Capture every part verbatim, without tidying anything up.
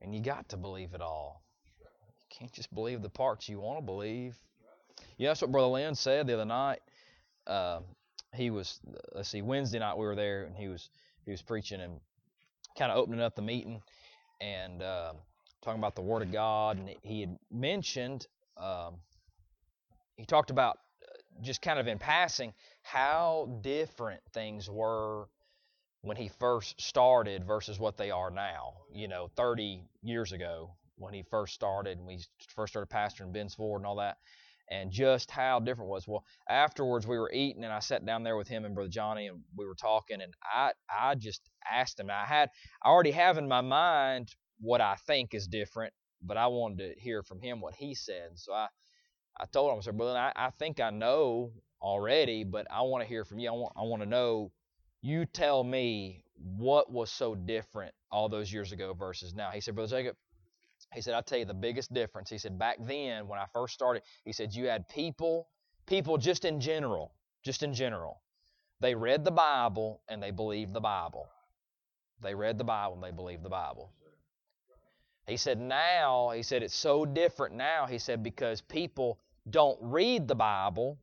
And you got to believe it all. You can't just believe the parts you want to believe. You know, that's what Brother Lynn said the other night. Uh, he was, let's see, Wednesday night we were there, and he was he was preaching and kind of opening up the meeting and uh, talking about the Word of God. And he had mentioned, um, he talked about just kind of in passing how different things were when he first started versus what they are now. You know, thirty years ago when he first started, and we first started pastoring Ben's Ford and all that, and just how different it was. Well, afterwards we were eating, and I sat down there with him and Brother Johnny, and we were talking, and I I just asked him. I had I already have in my mind what I think is different, but I wanted to hear from him what he said. So I I told him, I said, Brother, I, I think I know already, but I want to hear from you. I want I want to know. You tell me what was so different all those years ago versus now. He said, Brother Jacob, he said, I'll tell you the biggest difference. He said, back then when I first started, he said, you had people, people just in general, just in general. They read the Bible and they believed the Bible. They read the Bible and they believed the Bible. He said, now, he said, it's so different now, he said, because people don't read the Bible.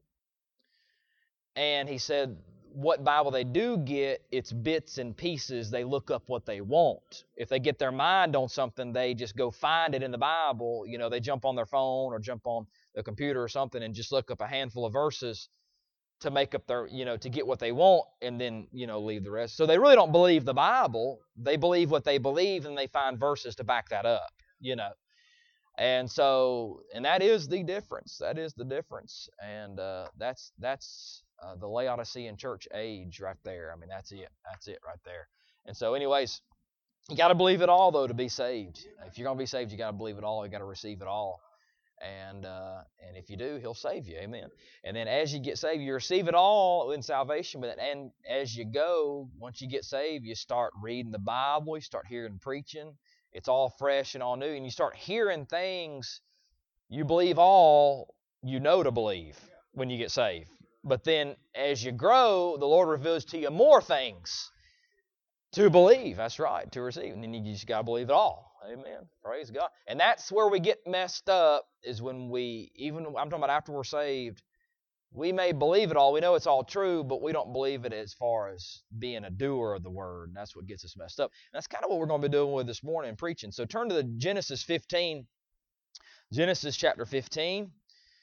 And he said, what Bible they do get, it's bits and pieces. They look up what they want. If they get their mind on something, they just go find it in the Bible. You know, they jump on their phone or jump on the computer or something and just look up a handful of verses to make up their, you know, to get what they want and then, you know, leave the rest. So they really don't believe the Bible. They believe what they believe and they find verses to back that up, you know. And so, and that is the difference. That is the difference. And uh, that's, that's, Uh, the Laodicean church age right there. I mean, that's it. That's it right there. And so anyways, you got to believe it all, though, to be saved. If you're going to be saved, you got to believe it all. You got to receive it all. And uh, and if you do, He'll save you. Amen. And then as you get saved, you receive it all in salvation. But and as you go, once you get saved, you start reading the Bible. You start hearing preaching. It's all fresh and all new. And you start hearing things you believe all you know to believe when you get saved. But then as you grow, the Lord reveals to you more things to believe. That's right, to receive. And then you just got to believe it all. Amen. Praise God. And that's where we get messed up, is when we, even, I'm talking about after we're saved, we may believe it all. We know it's all true, but we don't believe it as far as being a doer of the word. And that's what gets us messed up. And that's kind of what we're going to be doing with this morning in preaching. So turn to the Genesis fifteen. Genesis chapter fifteen.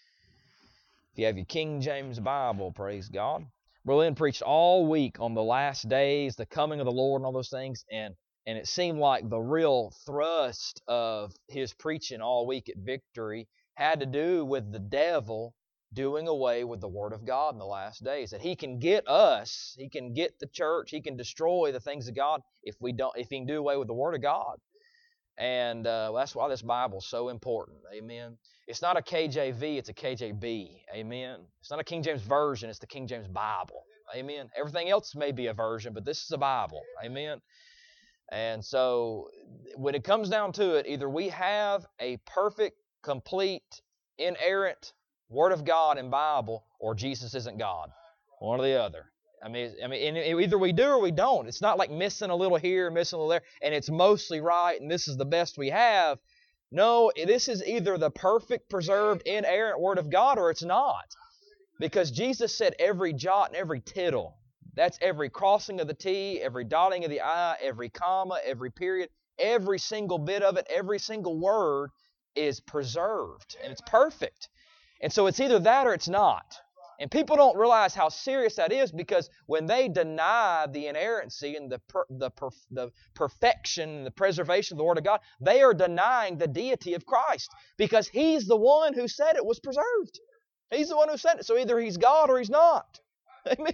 If you have your King James Bible, praise God. Brother Lynn preached all week on the last days, the coming of the Lord and all those things, and, and it seemed like the real thrust of his preaching all week at Victory had to do with the devil doing away with the Word of God in the last days. That he can get us, he can get the church, he can destroy the things of God if we don't, if he can do away with the Word of God. And uh, that's why this Bible is so important. Amen. It's not a K J V, it's a K J B. Amen. It's not a King James Version, it's the King James Bible. Amen. Everything else may be a version, but this is a Bible. Amen. And so when it comes down to it, either we have a perfect, complete, inerrant Word of God and Bible, or Jesus isn't God. One or the other. I mean, I mean, either we do or we don't. It's not like missing a little here, missing a little there, and it's mostly right, and this is the best we have. No, this is either the perfect, preserved, inerrant Word of God, or it's not. Because Jesus said every jot and every tittle. That's every crossing of the T, every dotting of the I, every comma, every period, every single bit of it, every single word is preserved, and it's perfect. And so it's either that or it's not. And people don't realize how serious that is, because when they deny the inerrancy and the per, the, per, the perfection and the preservation of the Word of God, they are denying the deity of Christ, because He's the one who said it was preserved. He's the one who said it. So either He's God or He's not. Amen.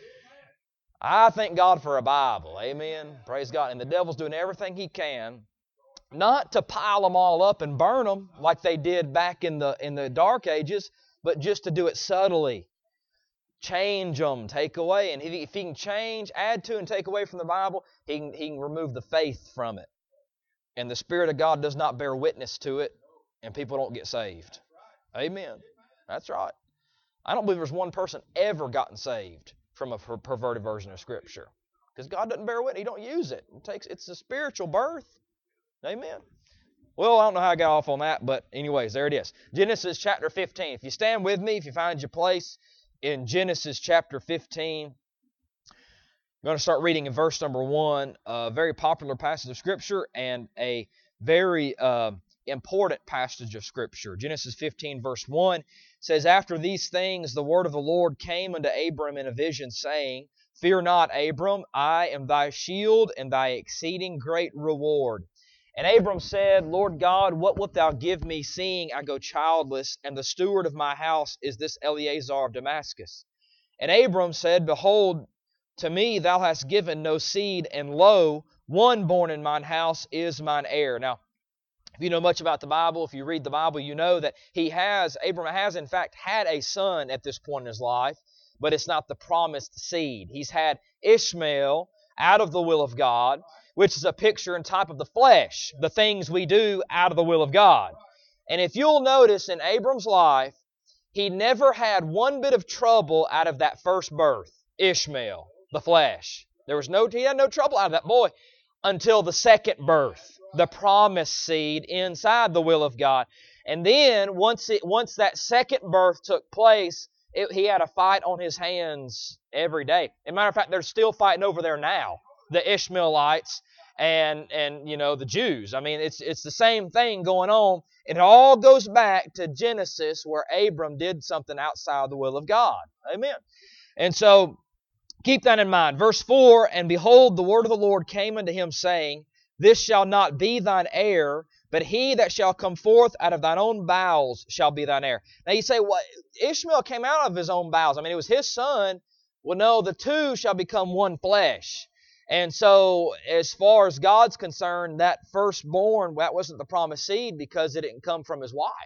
I thank God for a Bible. Amen. Praise God. And the devil's doing everything he can not to pile them all up and burn them like they did back in the in the dark ages, but just to do it subtly. Change them, take away. And if he, if he can change, add to, and take away from the Bible, he can, he can remove the faith from it. And the Spirit of God does not bear witness to it, and people don't get saved. Amen. That's right. I don't believe there's one person ever gotten saved from a per- perverted version of Scripture. Because God doesn't bear witness. He don't use it. It takes, it's a spiritual birth. Amen. Well, I don't know how I got off on that, but anyways, there it is. Genesis chapter fifteen. If you stand with me, if you find your place in Genesis chapter fifteen, I'm going to start reading in verse number one, a very popular passage of Scripture and a very uh, important passage of Scripture. Genesis fifteen, verse one says, After these things the word of the Lord came unto Abram in a vision, saying, Fear not, Abram, I am thy shield and thy exceeding great reward. And Abram said, Lord God, what wilt thou give me, seeing I go childless, and the steward of my house is this Eleazar of Damascus? And Abram said, Behold, to me thou hast given no seed, and lo, one born in mine house is mine heir. Now, if you know much about the Bible, if you read the Bible, you know that he has, Abram has in fact had a son at this point in his life, but it's not the promised seed. He's had Ishmael out of the will of God, which is a picture and type of the flesh, the things we do out of the will of God. And if you'll notice in Abram's life, he never had one bit of trouble out of that first birth, Ishmael, the flesh. There was no, he had no trouble out of that boy until the second birth, the promised seed inside the will of God. And then once it, once that second birth took place, it, he had a fight on his hands every day. As a matter of fact, they're still fighting over there now, the Ishmaelites and and you know the Jews. I mean, it's it's the same thing going on. It all goes back to Genesis, where Abram did something outside the will of God. Amen. And so keep that in mind. Verse four, And behold, the word of the Lord came unto him, saying, This shall not be thine heir, but he that shall come forth out of thine own bowels shall be thine heir. Now you say, well, Ishmael came out of his own bowels. I mean, it was his son. Well, no, the two shall become one flesh. And so, as far as God's concerned, that firstborn, that wasn't the promised seed because it didn't come from his wife.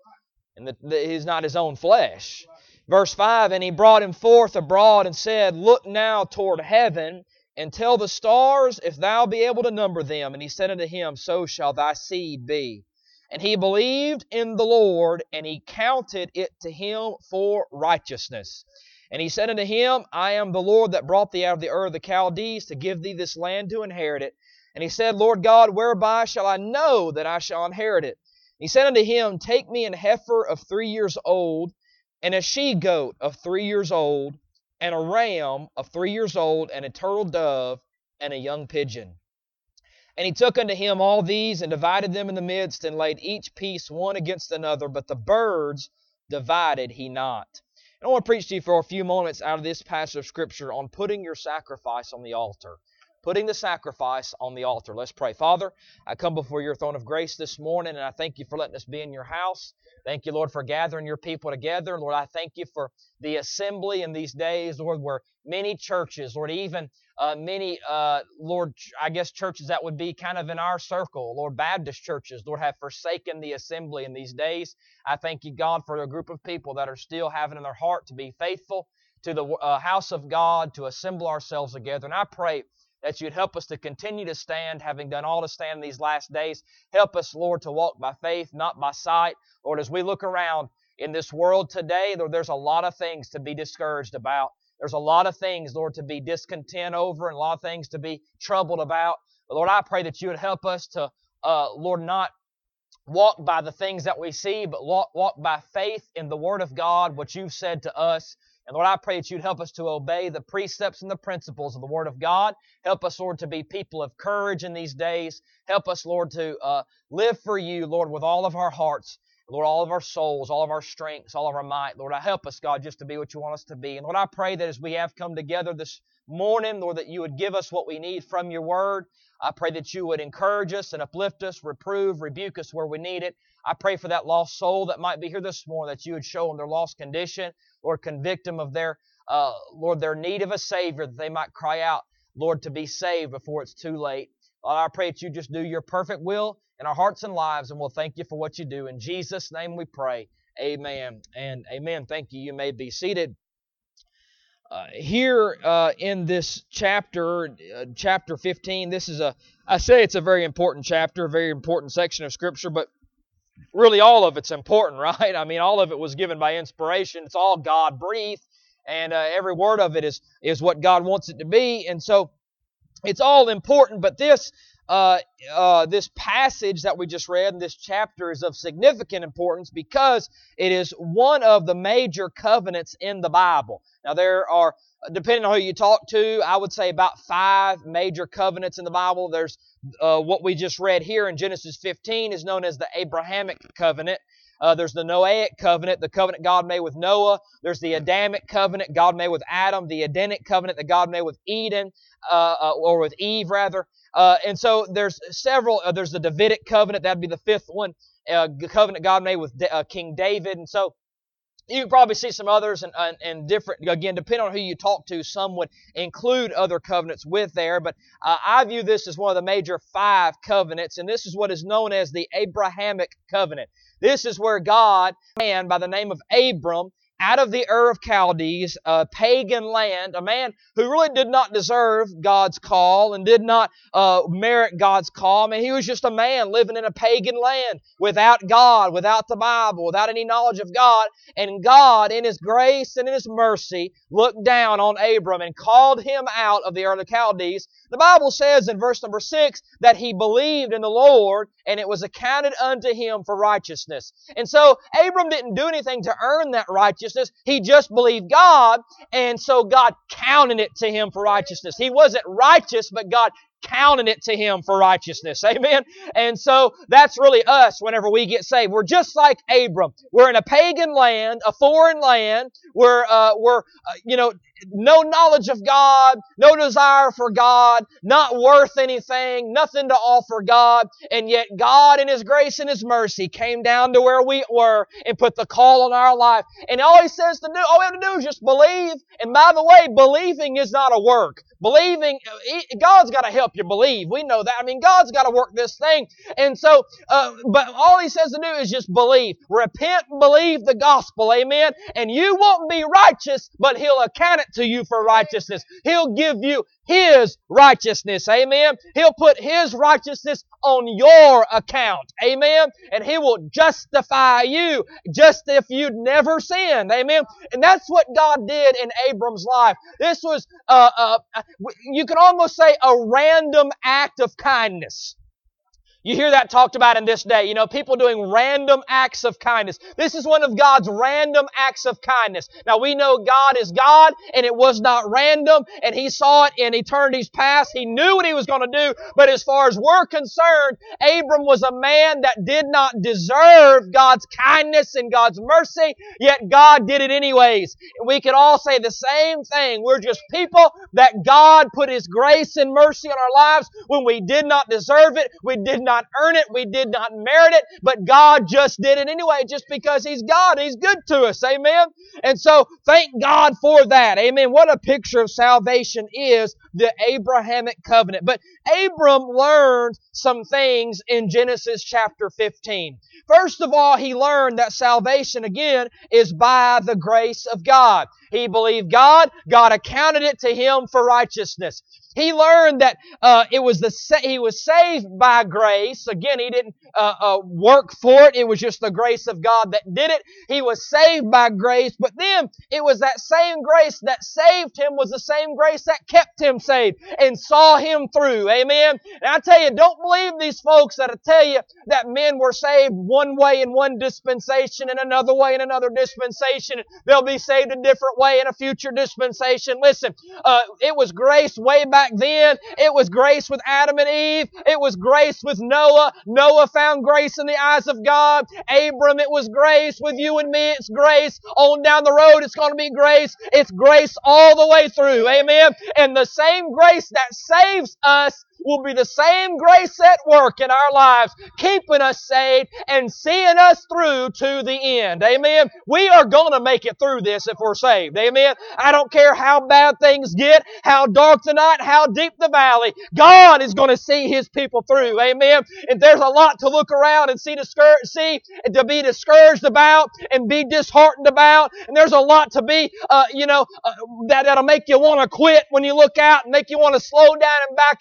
And the, the, he's not his own flesh. Verse five, And he brought him forth abroad and said, Look now toward heaven, and tell the stars if thou be able to number them. And he said unto him, So shall thy seed be. And he believed in the Lord, and he counted it to him for righteousness. And he said unto him, I am the Lord that brought thee out of the Ur of the Chaldees to give thee this land to inherit it. And he said, Lord God, whereby shall I know that I shall inherit it? And he said unto him, Take me an heifer of three years old, and a she-goat of three years old, and a ram of three years old, and a turtle dove, and a young pigeon. And he took unto him all these, and divided them in the midst, and laid each piece one against another, but the birds divided he not. And I want to preach to you for a few moments out of this passage of Scripture on putting your sacrifice on the altar. Putting the sacrifice on the altar. Let's pray. Father, I come before your throne of grace this morning, and I thank you for letting us be in your house. Thank you, Lord, for gathering your people together. Lord, I thank you for the assembly in these days, Lord, where many churches, Lord, even uh, many, uh, Lord, I guess churches that would be kind of in our circle, Lord, Baptist churches, Lord, have forsaken the assembly in these days. I thank you, God, for a group of people that are still having in their heart to be faithful to the uh, house of God, to assemble ourselves together. And I pray that you'd help us to continue to stand, having done all to stand in these last days. Help us, Lord, to walk by faith, not by sight. Lord, as we look around in this world today, Lord, there's a lot of things to be discouraged about. There's a lot of things, Lord, to be discontent over, and a lot of things to be troubled about. But Lord, I pray that you would help us to, uh, Lord, not walk by the things that we see, but walk, walk by faith in the Word of God, what you've said to us. And Lord, I pray that you'd help us to obey the precepts and the principles of the Word of God. Help us, Lord, to be people of courage in these days. Help us, Lord, to uh, live for you, Lord, with all of our hearts. Lord, all of our souls, all of our strengths, all of our might. Lord, I help us, God, just to be what you want us to be. And Lord, I pray that as we have come together this morning, Lord, that you would give us what we need from your word. I pray that you would encourage us and uplift us, reprove, rebuke us where we need it. I pray for that lost soul that might be here this morning, that you would show them their lost condition. Lord, convict them of their, uh, Lord, their need of a Savior, that they might cry out, Lord, to be saved before it's too late. Lord, I pray that you just do your perfect will in our hearts and lives, and we'll thank you for what you do. In Jesus' name we pray. Amen and amen. Thank you. You may be seated. Uh, here uh, in this chapter, uh, chapter fifteen, this is a, I say it's a very important chapter, a very important section of Scripture, but really all of it's important, right? I mean, all of it was given by inspiration. It's all God-breathed, and uh, every word of it is, is what God wants it to be, and so it's all important, but this uh, uh, this passage that we just read in this chapter is of significant importance because it is one of the major covenants in the Bible. Now, there are, depending on who you talk to, I would say about five major covenants in the Bible. There's uh, what we just read here in Genesis fifteen is known as the Abrahamic covenant. Uh, there's the Noahic covenant, the covenant God made with Noah. There's the Adamic covenant God made with Adam. The Edenic covenant that God made with Eden, uh, uh, or with Eve, rather. Uh, and so there's several. Uh, there's the Davidic covenant. That'd be the fifth one. Uh, the covenant God made with uh, King David. And so you can probably see some others, and, and, and different, again, depending on who you talk to, some would include other covenants with there, but uh, I view this as one of the major five covenants, and this is what is known as the Abrahamic covenant. This is where God, a man by the name of Abram, out of the Ur of Chaldees, a pagan land, a man who really did not deserve God's call and did not uh, merit God's call. I mean, he was just a man living in a pagan land without God, without the Bible, without any knowledge of God. And God, in His grace and in His mercy, looked down on Abram and called him out of the Ur of the Chaldees. The Bible says in verse number six that he believed in the Lord and it was accounted unto him for righteousness. And so Abram didn't do anything to earn that righteousness. He just believed God, and so God counted it to him for righteousness. He wasn't righteous, but God counted it to him for righteousness. Amen? And so that's really us whenever we get saved. We're just like Abram. We're in a pagan land, a foreign land. We're, uh, we're, uh, you know, no knowledge of God, no desire for God, not worth anything, nothing to offer God, and yet God in His grace and His mercy came down to where we were and put the call on our life. And all He says to do, all we have to do is just believe. And by the way, believing is not a work. Believing, God's got to help you believe. We know that. I mean, God's got to work this thing. And so, uh, but all He says to do is just believe. Repent and believe the gospel. Amen? And you won't be righteous, but He'll account it to you for righteousness. He'll give you His righteousness. Amen? He'll put His righteousness on your account. Amen? And He will justify you just if you'd never sinned. Amen? And that's what God did in Abram's life. This was, uh, uh, you can almost say, a random act of kindness. You hear that talked about in this day. You know, people doing random acts of kindness. This is one of God's random acts of kindness. Now, we know God is God, and it was not random, and He saw it in eternity's past. He knew what He was going to do, but as far as we're concerned, Abram was a man that did not deserve God's kindness and God's mercy, yet God did it anyways. We could all say the same thing. We're just people that God put His grace and mercy on our lives when we did not deserve it. We did not earn it. We did not merit it, but God just did it anyway just because He's God. He's good to us. Amen? And so thank God for that. Amen. What a picture of salvation is the Abrahamic covenant. But Abram learned some things in Genesis chapter fifteen. First of all, he learned that salvation, again, is by the grace of God. He believed God. God accounted it to him for righteousness. He learned that uh, it was the sa- he was saved by grace. Again, he didn't uh, uh, work for it. It was just the grace of God that did it. He was saved by grace, but then it was that same grace that saved him was the same grace that kept him saved and saw him through. Amen? And I tell you, don't believe these folks that tell you that men were saved one way in one dispensation and another way in another dispensation. They'll be saved a different way in a future dispensation. Listen, uh, it was grace way back then. It was grace with Adam and Eve. It was grace with Noah. Noah found grace in the eyes of God. Abram, it was grace. With you and me, it's grace. On down the road, it's going to be grace. It's grace all the way through. Amen? And the same grace that saves us will be the same grace at work in our lives, keeping us saved and seeing us through to the end. Amen? We are going to make it through this if we're saved. Amen? I don't care how bad things get, how dark the night, how deep the valley. God is going to see His people through. Amen? And there's a lot to look around and see, discouraged, see and to be discouraged about and be disheartened about. And there's a lot to be, uh, you know, uh, that, that'll make you want to quit when you look out and make you want to slow down and back up and just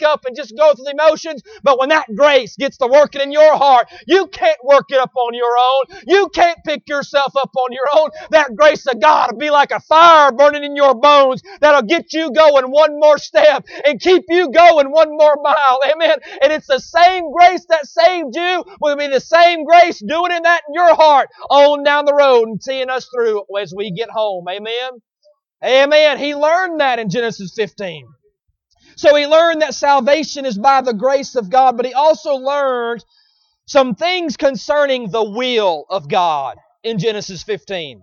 just go through the emotions. But when that grace gets to working in your heart, you can't work it up on your own. You can't pick yourself up on your own. That grace of God will be like a fire burning in your bones that'll get you going one more step and keep you going one more mile. Amen. And it's the same grace that saved you will be the same grace doing in that in your heart on down the road and seeing us through as we get home. Amen. Amen. He learned that in Genesis fifteen. So he learned that salvation is by the grace of God, but he also learned some things concerning the will of God in Genesis fifteen.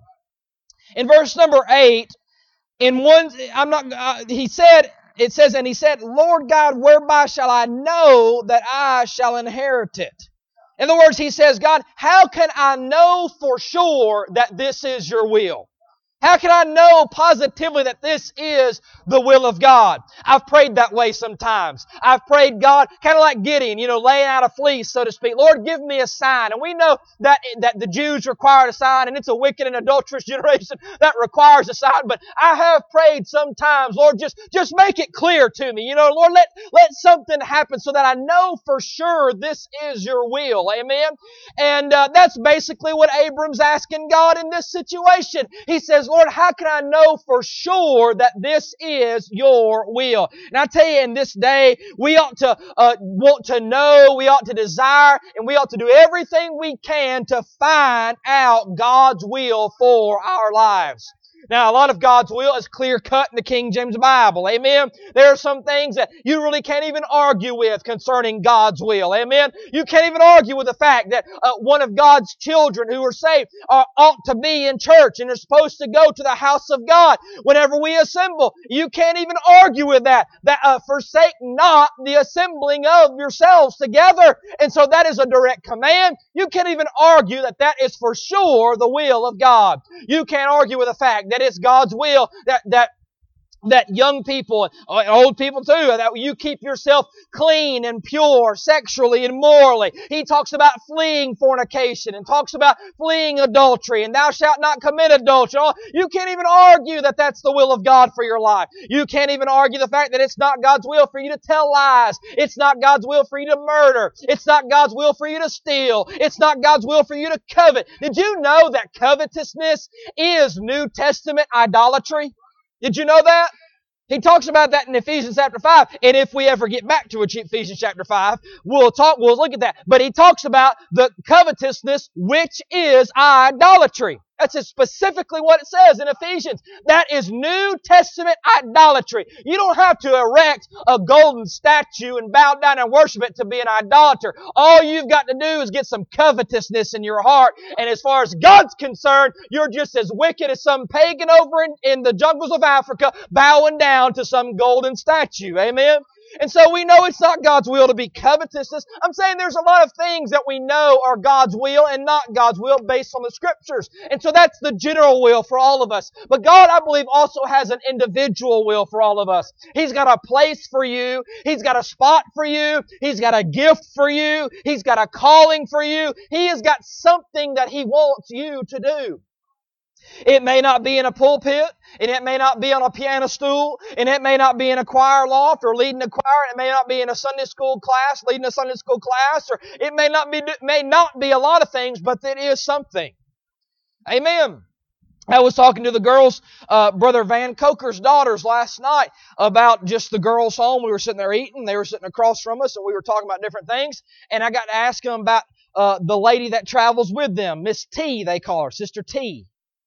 In verse number eight, in one, I'm not, uh, he said, it says, and he said, Lord God, whereby shall I know that I shall inherit it? In other words, he says, God, how can I know for sure that this is your will? How can I know positively that this is the will of God? I've prayed that way sometimes. I've prayed God, kind of like Gideon, you know, laying out a fleece, so to speak. Lord, give me a sign. And we know that, that the Jews required a sign, and it's a wicked and adulterous generation that requires a sign. But I have prayed sometimes, Lord, just, just make it clear to me. You know, Lord, let, let something happen so that I know for sure this is your will. Amen? And uh, that's basically what Abram's asking God in this situation. He says, Lord, how can I know for sure that this is your will? And I tell you, in this day, we ought to uh, want to know, we ought to desire, and we ought to do everything we can to find out God's will for our lives. Now, a lot of God's will is clear-cut in the King James Bible. Amen? There are some things that you really can't even argue with concerning God's will. Amen? You can't even argue with the fact that uh, one of God's children who are saved uh, ought to be in church and are supposed to go to the house of God whenever we assemble. You can't even argue with that. That uh, forsake not the assembling of yourselves together. And so that is a direct command. You can't even argue that that is for sure the will of God. You can't argue with the fact that it's God's will that, that that young people, and old people too, that you keep yourself clean and pure sexually and morally. He talks about fleeing fornication and talks about fleeing adultery and thou shalt not commit adultery. You can't even argue that that's the will of God for your life. You can't even argue the fact that it's not God's will for you to tell lies. It's not God's will for you to murder. It's not God's will for you to steal. It's not God's will for you to covet. Did you know that covetousness is New Testament idolatry? Did you know that? He talks about that in Ephesians chapter five. And if we ever get back to Ephesians chapter five, we'll talk, we'll look at that. But he talks about the covetousness, which is idolatry. That's specifically what it says in Ephesians. That is New Testament idolatry. You don't have to erect a golden statue and bow down and worship it to be an idolater. All you've got to do is get some covetousness in your heart. And as far as God's concerned, you're just as wicked as some pagan over in, in the jungles of Africa bowing down to some golden statue. Amen? And so we know it's not God's will to be covetousness. I'm saying there's a lot of things that we know are God's will and not God's will based on the Scriptures. And so that's the general will for all of us. But God, I believe, also has an individual will for all of us. He's got a place for you. He's got a spot for you. He's got a gift for you. He's got a calling for you. He has got something that He wants you to do. It may not be in a pulpit, and it may not be on a piano stool, and it may not be in a choir loft or leading a choir. It may not be in a Sunday school class, leading a Sunday school class, or it may not be may not be a lot of things, but it is something. Amen. I was talking to the girls, uh, Brother Van Coker's daughters last night about just the girls' home. We were sitting there eating. They were sitting across from us, and we were talking about different things. And I got to ask them about uh, the lady that travels with them, Miss T, they call her, Sister T.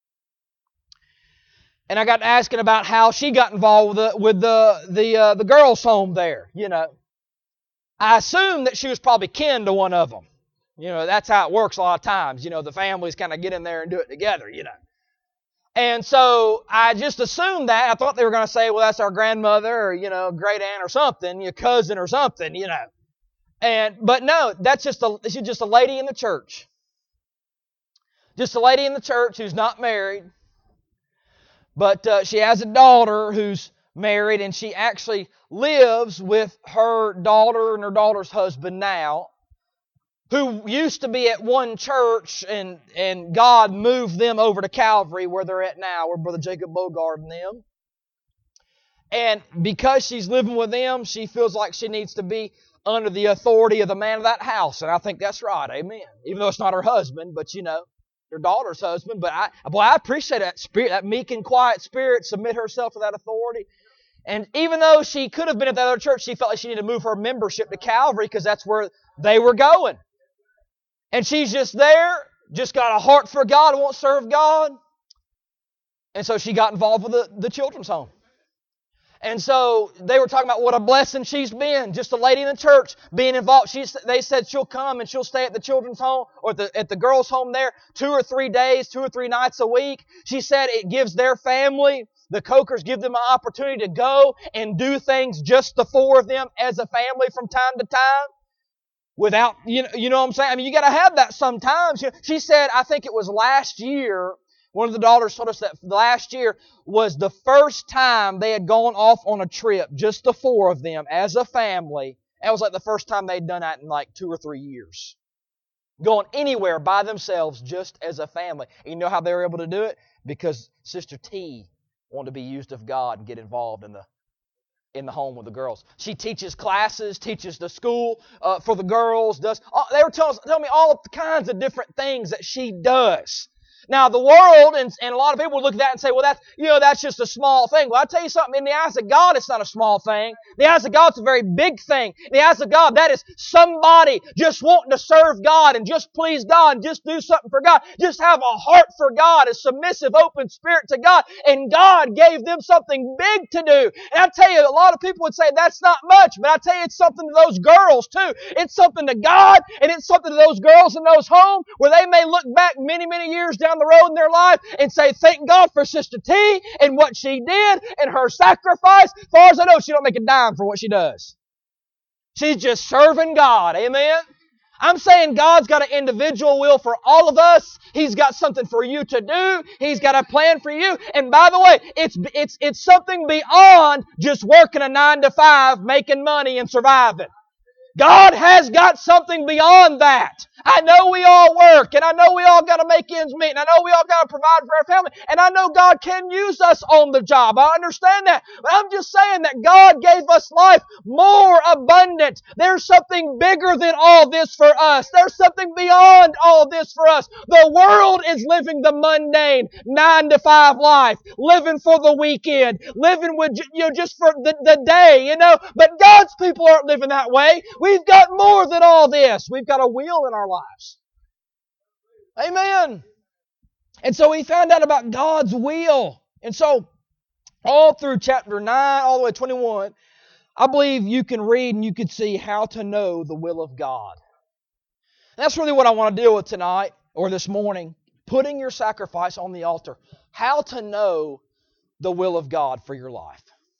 And I got asking about how she got involved with the with the the uh, the girls' home there. You know, I assumed that she was probably kin to one of them. You know, that's how it works a lot of times. You know, the families kind of get in there and do it together. You know, and so I just assumed that. I thought they were going to say, "Well, that's our grandmother, or you know, great aunt, or something, your cousin, or something." You know, and but no, that's just a she's just a lady in the church, just a lady in the church who's not married. But uh, she has a daughter who's married, and she actually lives with her daughter and her daughter's husband now, who used to be at one church, and, and God moved them over to Calvary, where they're at now, where Brother Jacob Bogard and them. And because she's living with them, she feels like she needs to be under the authority of the man of that house. And I think that's right, amen. Even though it's not her husband, but you know, her daughter's husband. But I, boy, I appreciate that spirit, that meek and quiet spirit, submit herself to that authority. And even though she could have been at the other church, she felt like she needed to move her membership to Calvary because that's where they were going. And she's just there, just got a heart for God, won't serve God. And so she got involved with the, the children's home. And so they were talking about what a blessing she's been. Just a lady in the church being involved. She, they said she'll come and she'll stay at the children's home or at the, at the girls' home there two or three days, two or three nights a week. She said it gives their family, the Cokers, give them an opportunity to go and do things just the four of them as a family from time to time. Without, you know, you know what I'm saying? I mean, you got to have that sometimes. She said, I think it was last year, one of the daughters told us that last year was the first time they had gone off on a trip, just the four of them as a family. That was like the first time they'd done that in like two or three years. Going anywhere by themselves just as a family. And you know how they were able to do it? Because Sister T wanted to be used of God and get involved in the in the home with the girls. She teaches classes, teaches the school uh, for the girls. Does all, they were telling, telling me all kinds of different things that she does. Now, the world and, and a lot of people would look at that and say, well, that's, you know, that's just a small thing. Well, I'll tell you something. In the eyes of God, it's not a small thing. In the eyes of God, it's a very big thing. In the eyes of God, that is somebody just wanting to serve God and just please God and just do something for God. Just have a heart for God, a submissive, open spirit to God. And God gave them something big to do. And I tell you, a lot of people would say that's not much, but I tell you, it's something to those girls too. It's something to God, and it's something to those girls in those homes where they may look back many, many years down the road in their life and say, thank God for Sister T and what she did and her sacrifice. As far as I know, she don't make a dime for what she does. She's just serving God. Amen? I'm saying God's got an individual will for all of us. He's got something for you to do. He's got a plan for you. And by the way, it's, it's, it's something beyond just working a nine to five, making money and surviving. God has got something beyond that. I know we all work, and I know we all got to make ends meet, and I know we all got to provide for our family, and I know God can use us on the job. I understand that. But I'm just saying that God gave us life more abundant. There's something bigger than all this for us. There's something beyond all this for us. The world is living the mundane nine to five life, living for the weekend, living with, you know, just for the, the day, you know. But God's people aren't living that way. We've got more than all this. We've got a will in our lives. Amen. And so we found out about God's will. And so all through chapter nine, all the way to twenty-one, I believe you can read and you can see how to know the will of God. And that's really what I want to deal with tonight or this morning. Putting your sacrifice on the altar. How to know the will of God for your life.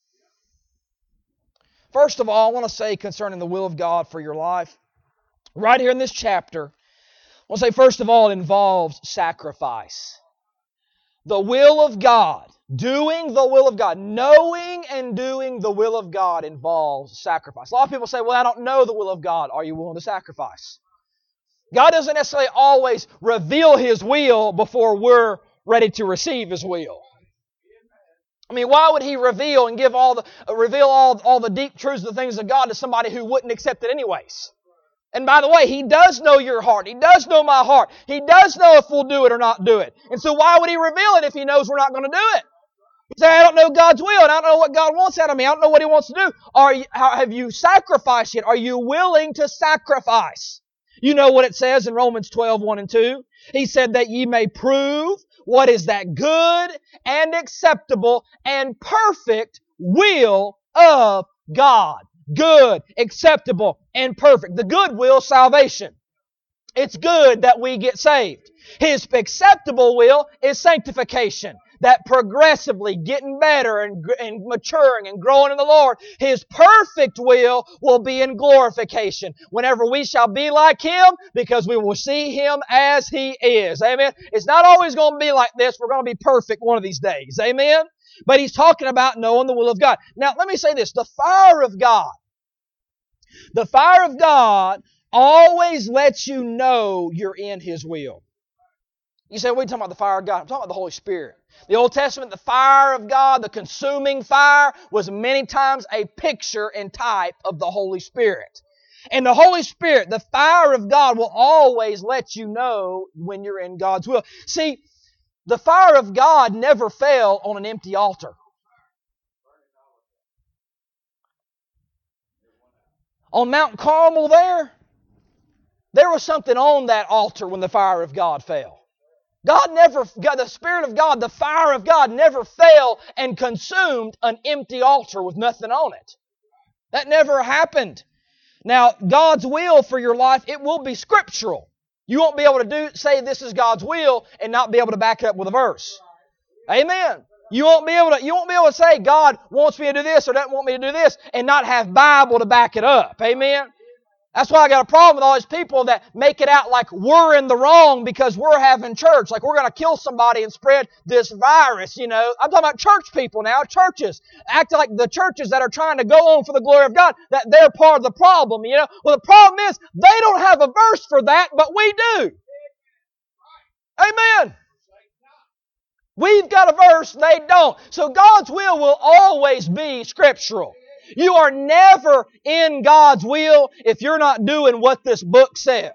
First of all, I want to say concerning the will of God for your life, right here in this chapter, I want to say first of all, it involves sacrifice. The will of God, doing the will of God, knowing and doing the will of God involves sacrifice. A lot of people say, well, I don't know the will of God. Are you willing to sacrifice? God doesn't necessarily always reveal His will before we're ready to receive His will. I mean, why would He reveal and give all the uh, reveal all, all the deep truths of the things of God to somebody who wouldn't accept it anyways? And by the way, He does know your heart. He does know my heart. He does know if we'll do it or not do it. And so why would He reveal it if He knows we're not going to do it? You say, I don't know God's will, and I don't know what God wants out of me. I don't know what He wants to do. Are you, how, have you sacrificed yet? Are you willing to sacrifice? You know what it says in Romans twelve, one and two. He said that ye may prove what is that good and acceptable and perfect will of God. Good, acceptable, and perfect. The good will, salvation. It's good that we get saved. His acceptable will is sanctification. That progressively getting better and, and maturing and growing in the Lord. His perfect will will be in glorification. Whenever we shall be like Him, because we will see Him as He is. Amen. It's not always going to be like this. We're going to be perfect one of these days. Amen. But He's talking about knowing the will of God. Now, let me say this. The fire of God. The fire of God always lets you know you're in His will. You say, what are you talking about the fire of God? I'm talking about the Holy Spirit. The Old Testament, the fire of God, the consuming fire, was many times a picture and type of the Holy Spirit. And the Holy Spirit, the fire of God, will always let you know when you're in God's will. See, the fire of God never fell on an empty altar. On Mount Carmel there, there was something on that altar when the fire of God fell. God never, God, the Spirit of God, the fire of God never fell and consumed an empty altar with nothing on it. That never happened. Now, God's will for your life, it will be scriptural. You won't be able to do say this is God's will and not be able to back it up with a verse. Amen. You won't be able to, you won't be able to say God wants me to do this or doesn't want me to do this and not have Bible to back it up. Amen. That's why I got a problem with all these people that make it out like we're in the wrong because we're having church. Like we're going to kill somebody and spread this virus, you know. I'm talking about church people now, churches. Act like the churches that are trying to go on for the glory of God, that they're part of the problem, you know. Well, the problem is they don't have a verse for that, but we do. Amen. We've got a verse, they don't. So God's will will always be scriptural. You are never in God's will if you're not doing what this book says.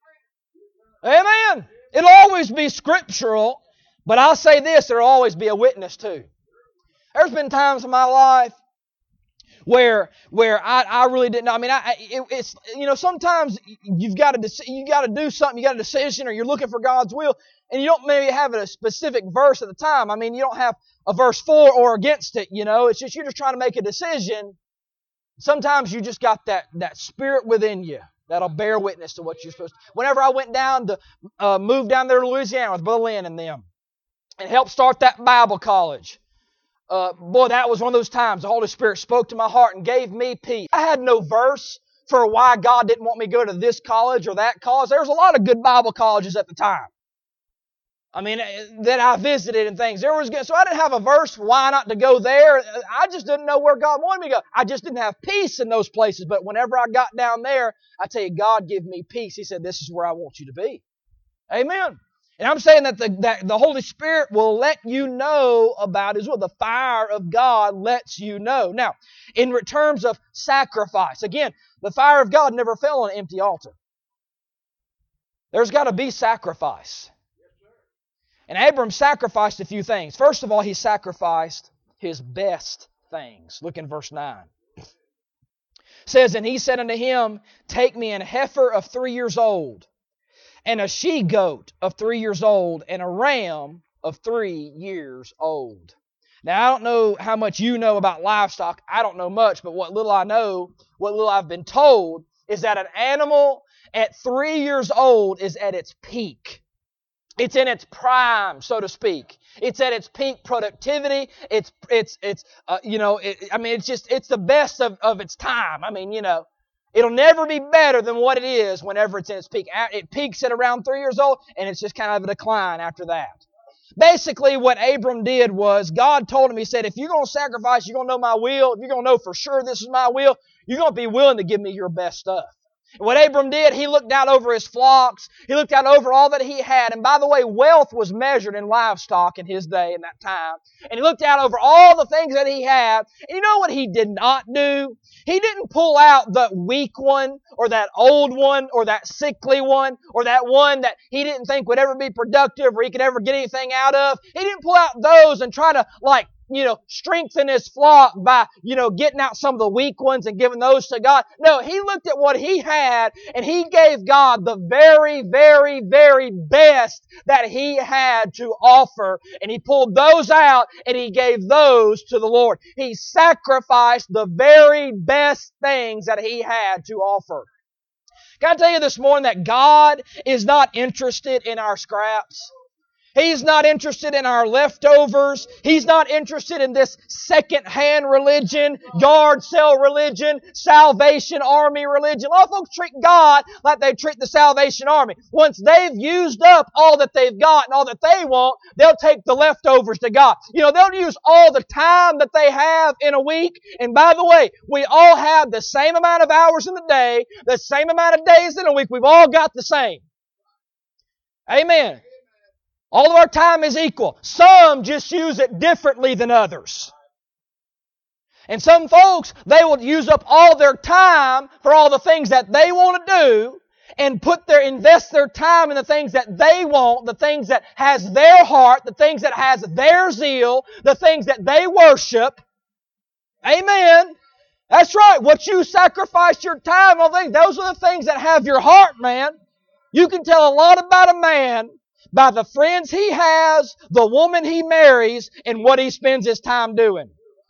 Amen. It'll always be scriptural, but I'll say this, there'll always be a witness too. There's been times in my life where where I, I really didn't know. I mean, I, it, it's you know sometimes you've got to you got to do something. You got a decision, or you're looking for God's will, and you don't maybe have a specific verse at the time. I mean, you don't have a verse for or against it. You know, it's just you're just trying to make a decision. Sometimes you just got that that spirit within you that'll bear witness to what you're supposed to. Whenever I went down to uh, move down there to Louisiana with Brother Lynn and them, and helped start that Bible college. Uh, boy, that was one of those times the Holy Spirit spoke to my heart and gave me peace. I had no verse for why God didn't want me to go to this college or that college. There was a lot of good Bible colleges at the time. I mean, that I visited and things. There was good, so I didn't have a verse for why not to go there. I just didn't know where God wanted me to go. I just didn't have peace in those places. But whenever I got down there, I tell you, God gave me peace. He said, this is where I want you to be. Amen. And I'm saying that the, that the Holy Spirit will let you know about His will. The fire of God lets you know. Now, in terms of sacrifice, again, the fire of God never fell on an empty altar. There's got to be sacrifice. And Abram sacrificed a few things. First of all, he sacrificed his best things. Look in verse nine. It says, and he said unto him, take me an heifer of three years old, and a she-goat of three years old, and a ram of three years old. Now, I don't know how much you know about livestock. I don't know much, but what little I know, what little I've been told, is that an animal at three years old is at its peak. It's in its prime, so to speak. It's at its peak productivity. It's, it's, it's, uh, you know, it, I mean, it's just, it's the best of, of its time. I mean, you know, it'll never be better than what it is whenever it's in its peak. It peaks at around three years old, and it's just kind of a decline after that. Basically, what Abram did was, God told him, He said, if you're going to sacrifice, you're going to know my will. If you're going to know for sure this is my will, you're going to be willing to give me your best stuff. And what Abram did, he looked out over his flocks. He looked out over all that he had. And by the way, wealth was measured in livestock in his day, in that time. And he looked out over all the things that he had. And you know what he did not do? He didn't pull out the weak one, or that old one, or that sickly one, or that one that he didn't think would ever be productive or he could ever get anything out of. He didn't pull out those and try to, like, you know, strengthen his flock by, you know, getting out some of the weak ones and giving those to God. No, he looked at what he had and he gave God the very, very, very best that he had to offer. And he pulled those out and he gave those to the Lord. He sacrificed the very best things that he had to offer. Can I tell you this morning that God is not interested in our scraps? He's not interested in our leftovers. He's not interested in this second-hand religion, yard sale religion, Salvation Army religion. A lot of folks treat God like they treat the Salvation Army. Once they've used up all that they've got and all that they want, they'll take the leftovers to God. You know, they'll use all the time that they have in a week. And by the way, we all have the same amount of hours in the day, the same amount of days in a week. We've all got the same. Amen. All of our time is equal. Some just use it differently than others. And some folks, they will use up all their time for all the things that they want to do and put their, invest their time in the things that they want, the things that has their heart, the things that has their zeal, the things that they worship. Amen. That's right. What you sacrifice your time on, things, those are the things that have your heart, man. You can tell a lot about a man by the friends he has, the woman he marries, and what he spends his time doing.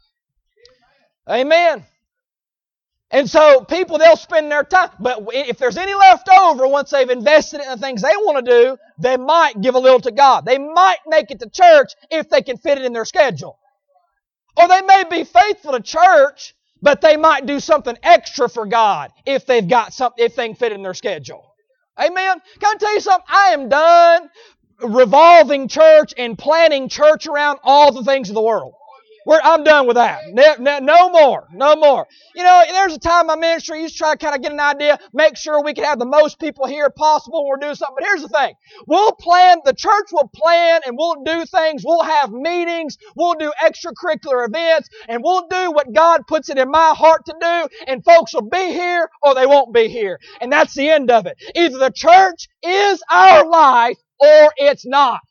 Amen. And so people, they'll spend their time. But if there's any left over, once they've invested in the things they want to do, they might give a little to God. They might make it to church if they can fit it in their schedule. Or they may be faithful to church, but they might do something extra for God if they've got something, if they can fit it in their schedule. Amen? Can I tell you something? I am done revolving church and planning church around all the things of the world. We're, I'm done with that. No, no, no more. No more. You know, there's a time in my ministry I used to try to kind of get an idea, make sure we can have the most people here possible when we're doing something. But here's the thing. We'll plan, the church will plan and we'll do things. We'll have meetings. We'll do extracurricular events. And we'll do what God puts it in my heart to do. And folks will be here or they won't be here. And that's the end of it. Either the church is our life or it's not.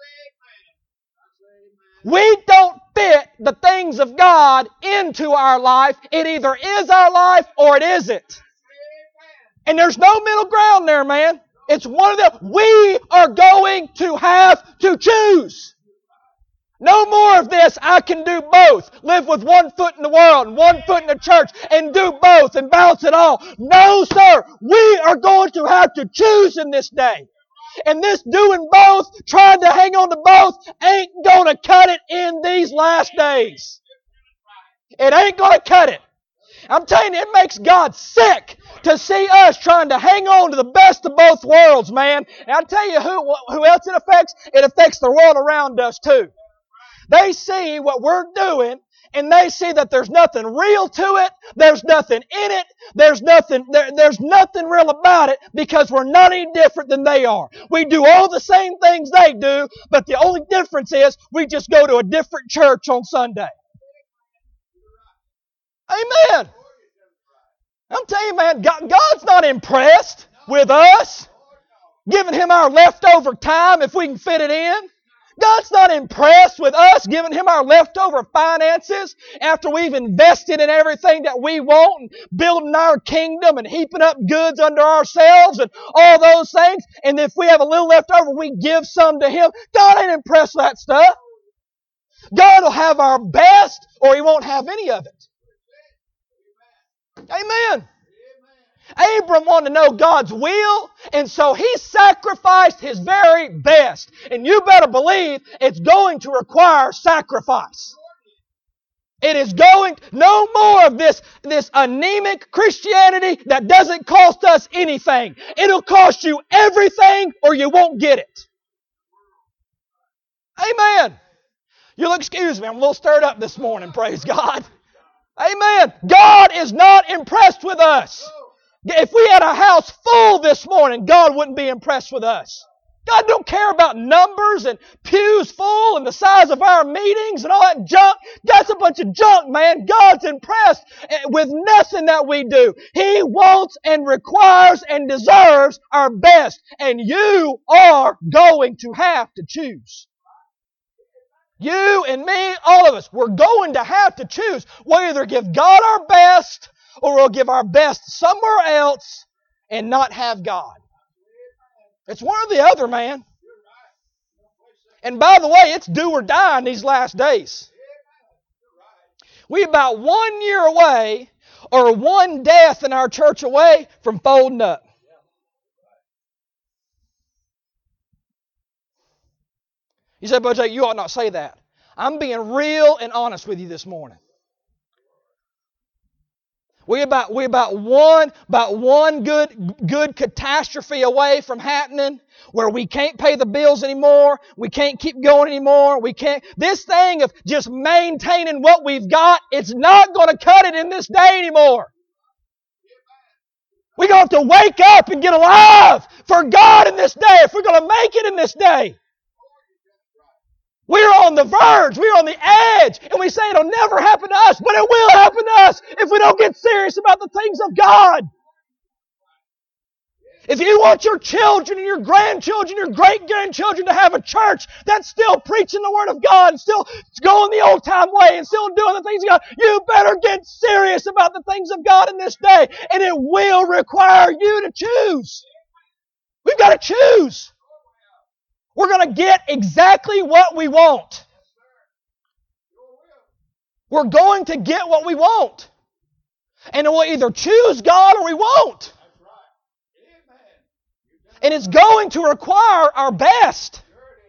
We don't fit the things of God into our life. It either is our life or it isn't. And there's no middle ground there, man. It's one of them. We are going to have to choose. No more of this, I can do both. Live with one foot in the world and one foot in the church and do both and balance it all. No, sir. We are going to have to choose in this day. And this doing both, trying to hang on to both, ain't going to cut it in these last days. It ain't going to cut it. I'm telling you, it makes God sick to see us trying to hang on to the best of both worlds, man. And I'll tell you who, who else it affects. It affects the world around us too. They see what we're doing, and they see that there's nothing real to it. There's nothing in it. There's nothing, there, there's nothing real about it because we're not any different than they are. We do all the same things they do, but the only difference is we just go to a different church on Sunday. Amen. I'm telling you, man, God, God's not impressed with us giving Him our leftover time if we can fit it in. God's not impressed with us giving Him our leftover finances after we've invested in everything that we want and building our kingdom and heaping up goods under ourselves and all those things. And if we have a little left over, we give some to Him. God ain't impressed with that stuff. God will have our best or He won't have any of it. Amen. Abram wanted to know God's will, and so he sacrificed his very best. And you better believe it's going to require sacrifice. It is going, no more of this, this anemic Christianity that doesn't cost us anything. It'll cost you everything or you won't get it. Amen. You'll excuse me, I'm a little stirred up this morning, praise God. Amen. God is not impressed with us. If we had a house full this morning, God wouldn't be impressed with us. God don't care about numbers and pews full and the size of our meetings and all that junk. That's a bunch of junk, man. God's impressed with nothing that we do. He wants and requires and deserves our best. And you are going to have to choose. You and me, all of us, we're going to have to choose. We'll either give God our best or we'll give our best somewhere else and not have God. It's one or the other, man. And by the way, it's do or die in these last days. We're about one year away or one death in our church away from folding up. You say, Brother Jake, you ought not say that. I'm being real and honest with you this morning. We're about, we're about one, about one good, good catastrophe away from happening where we can't pay the bills anymore. We can't keep going anymore. We can't. This thing of just maintaining what we've got, it's not going to cut it in this day anymore. We're going to have to wake up and get alive for God in this day if we're going to make it in this day. We're on the verge. We're on the edge. And we say it'll never happen to us, but it will happen to us if we don't get serious about the things of God. If you want your children and your grandchildren, your great-grandchildren to have a church that's still preaching the Word of God and still going the old-time way and still doing the things of God, you better get serious about the things of God in this day. And it will require you to choose. We've got to choose. We're going to get exactly what we want. We're going to get what we want. And we'll either choose God or we won't. And it's going to require our best.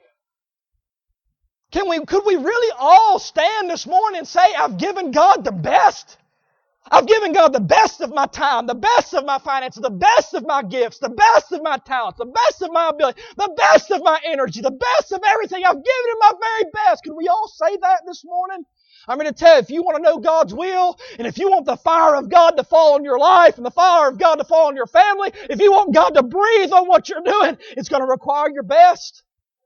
Can we, could we really all stand this morning and say, I've given God the best? I've given God the best of my time, the best of my finances, the best of my gifts, the best of my talents, the best of my ability, the best of my energy, the best of everything. I've given Him my very best. Can we all say that this morning? I'm going to tell you, if you want to know God's will, and if you want the fire of God to fall on your life, and the fire of God to fall on your family, if you want God to breathe on what you're doing, it's going to require your best.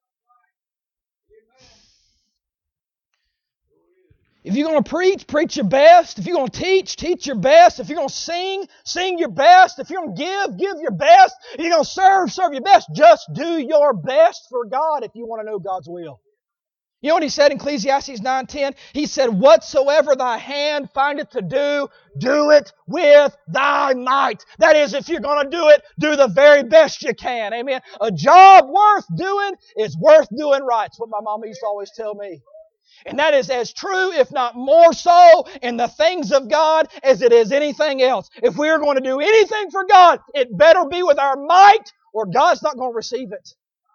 If you're going to preach, preach your best. If you're going to teach, teach your best. If you're going to sing, sing your best. If you're going to give, give your best. If you're going to serve, serve your best. Just do your best for God if you want to know God's will. You know what He said in Ecclesiastes nine ten? He said, whatsoever thy hand findeth to do, do it with thy might. That is, if you're going to do it, do the very best you can. Amen. A job worth doing is worth doing right. That's what my mama used to always tell me. And that is as true, if not more so, in the things of God as it is anything else. If we are going to do anything for God, it better be with our might or God's not going to receive it.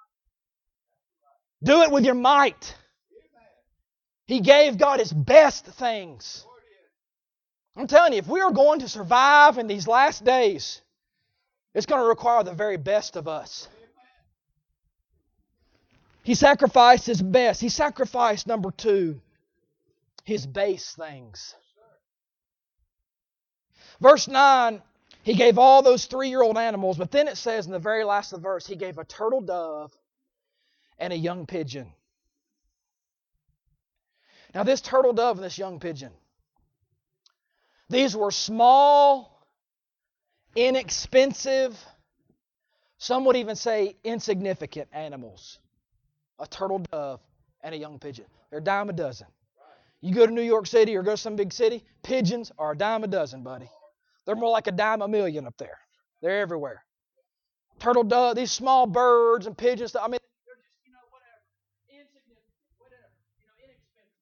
Do it with your might. He gave God His best things. I'm telling you, if we are going to survive in these last days, it's going to require the very best of us. He sacrificed His best. He sacrificed, number two, His base things. Verse nine, He gave all those three-year-old animals, but then it says in the very last of the verse, He gave a turtle dove and a young pigeon. Now this turtle dove and this young pigeon, these were small, inexpensive, some would even say insignificant animals. A turtle dove and a young pigeon. They're a dime a dozen. You go to New York City or go to some big city, pigeons are a dime a dozen, buddy. They're more like a dime a million up there. They're everywhere. Turtle dove, these small birds and pigeons, I mean, they're just, you know, whatever. Insignificant, whatever. You know, inexpensive.